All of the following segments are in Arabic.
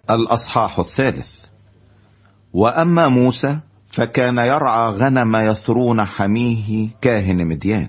الأصحاح 3. وأما موسى فكان يرعى غنم يثرون حميه كاهن مديان،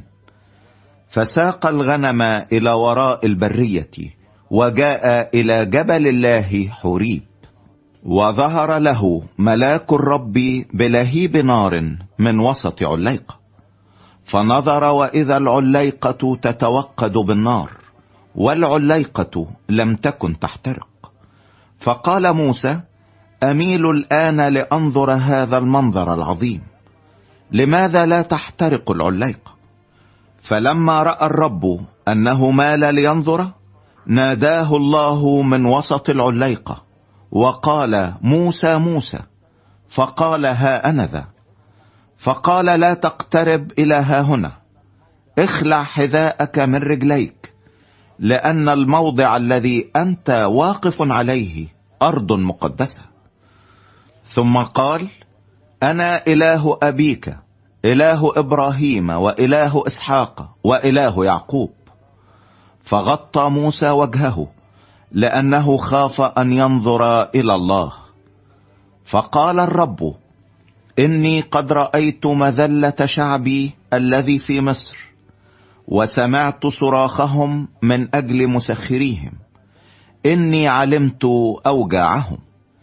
فساق الغنم إلى وراء البرية، وجاء إلى جبل الله حوريب، وظهر له ملاك الرب بلهيب نار من وسط عليقة، فنظر وإذا العليقة تتوقد بالنار، والعليقة لم تكن تحترق. فقال موسى: أميل الآن لأنظر هذا المنظر العظيم، لماذا لا تحترق العليقة؟ فلما رأى الرب أنه مال لينظر، ناداه الله من وسط العليقة وقال: موسى موسى. فقال: ها أنا ذا. فقال: لا تقترب إلى ها هنا، اخلع حذاءك من رجليك، لأن الموضع الذي أنت واقف عليه أرض مقدسة. ثم قال: أنا إله أبيك، إله إبراهيم وإله إسحاق وإله يعقوب. فغطى موسى وجهه لأنه خاف أن ينظر إلى الله. فقال الرب: إني قد رأيت مذلة شعبي الذي في مصر، وسمعت صراخهم من أجل مسخريهم، إني علمت أوجاعهم،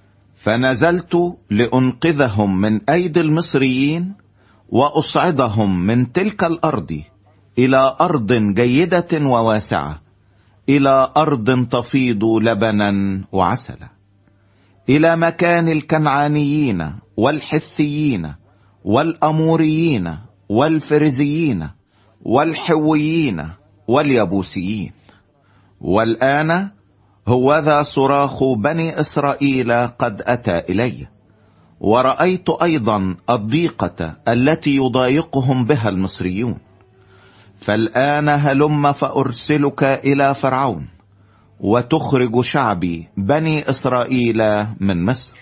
فنزلت لأنقذهم من أيدي المصريين، وأصعدهم من تلك الأرض إلى أرض جيدة وواسعة، إلى أرض تفيض لبنا وعسلا، إلى مكان الكنعانيين والحثيين والأموريين والفرزيين والحويين واليبوسيين. والآن هوذا صراخ بني إسرائيل قد أتى إلي، ورأيت أيضا الضيقة التي يضايقهم بها المصريون. فالآن هلم فأرسلك إلى فرعون، وتخرج شعبي بني إسرائيل من مصر.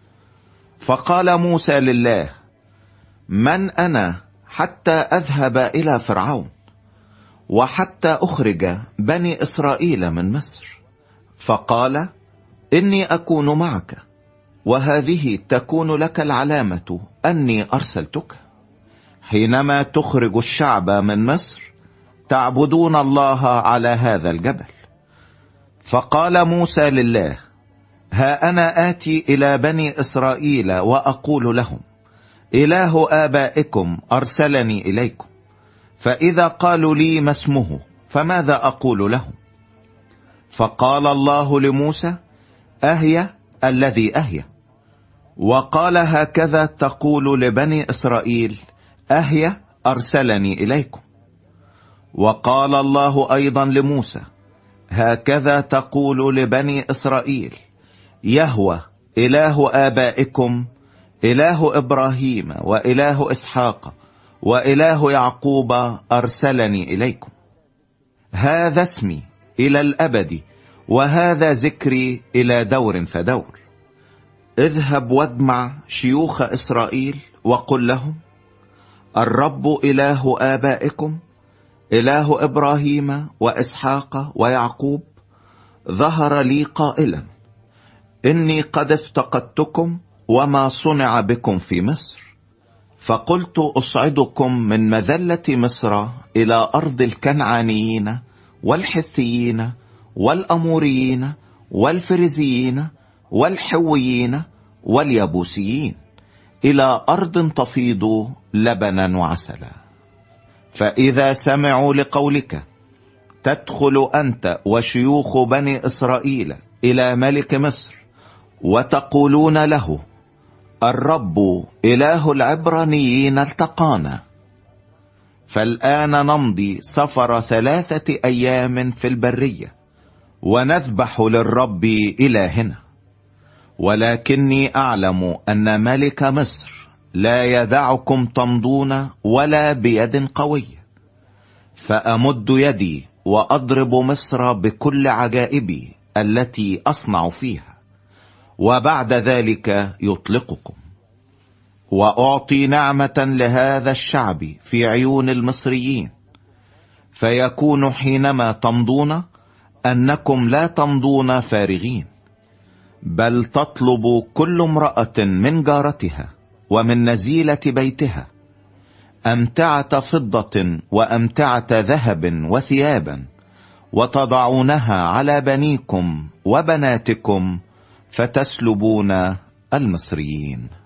فقال موسى لله: من أنا حتى أذهب إلى فرعون، وحتى أخرج بني إسرائيل من مصر؟ فقال: إني أكون معك، وهذه تكون لك العلامة أني أرسلتك. حينما تخرج الشعب من مصر تعبدون الله على هذا الجبل. فقال موسى لله: ها أنا آتي إلى بني إسرائيل وأقول لهم: إله آبائكم أرسلني إليكم، فإذا قالوا لي ما اسمه فماذا أقول لهم؟ فقال الله لموسى: أهي الذي أهي. وقال: هكذا تقول لبني إسرائيل: أهي أرسلني إليكم. وقال الله أيضا لموسى: هكذا تقول لبني إسرائيل: يهوه إله آبائكم، إله إبراهيم وإله إسحاق وإله يعقوب أرسلني إليكم. هذا اسمي إلى الأبد، وهذا ذكري إلى دور فدور. اذهب واجمع شيوخ إسرائيل وقل لهم: الرب إله آبائكم، إله إبراهيم وإسحاق ويعقوب، ظهر لي قائلا: إني قد افتقدتكم وما صنع بكم في مصر، فقلت أصعدكم من مذلة مصر إلى أرض الكنعانيين والحثيين والأموريين والفرزيين والحويين واليبوسيين، إلى أرض تفيض لبنا وعسلا. فإذا سمعوا لقولك تدخل أنت وشيوخ بني إسرائيل إلى ملك مصر، وتقولون له: الرب إله العبرانيين التقانا، فالآن نمضي سفر 3 أيام في البرية، ونذبح للرب إلهنا. ولكني أعلم أن ملك مصر لا يدعكم تمضون ولا بيد قوية، فأمد يدي وأضرب مصر بكل عجائبي التي أصنع فيها، وبعد ذلك يطلقكم، وأعطي نعمة لهذا الشعب في عيون المصريين، فيكون حينما تمضون أنكم لا تمضون فارغين، بل تطلب كل امرأة من جارتها ومن نزيلة بيتها أمتعة فضة وأمتعة ذهب وثيابا، وتضعونها على بنيكم وبناتكم فتسلبون المصريين.